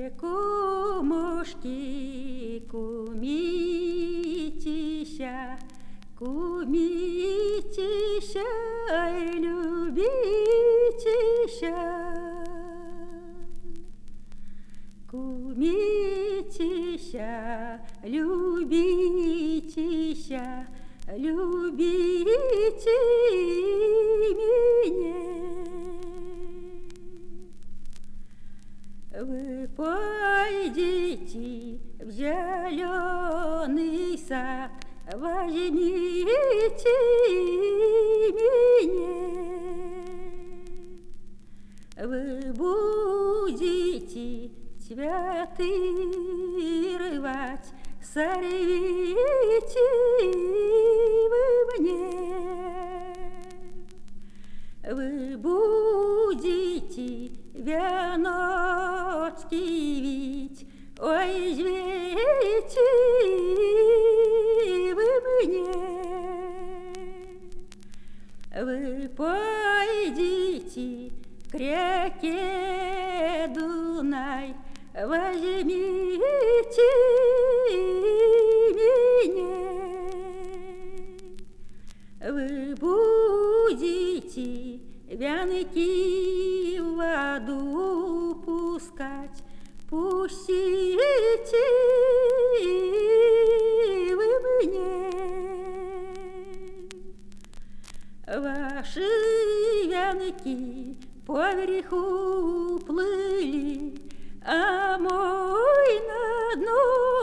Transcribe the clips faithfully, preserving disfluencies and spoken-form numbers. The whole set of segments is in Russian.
Кумушки, кумитися, кумитися и любитися. Кумитися, любитися, любите меня. Вы пойдите в зеленый сад, возьмите меня. Вы будете цветы рвать, сорвите вы мне. Вы будете веночки вить, ой, извините вы мне. Вы пойдите к реке Дунай, возьмите меня. Вы будете вянки в воду пускать, пустите вы мне. Ваши вянки поверху плыли, а мой на дно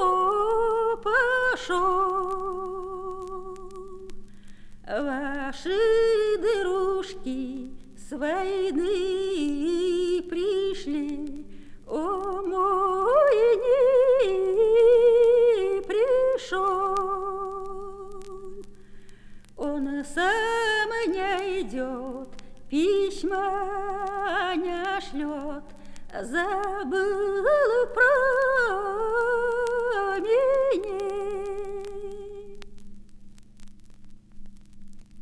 пошел. Ваши дырушки с войны пришли, о мой не пришел. Он сам не идет, письма не шлет, забыл про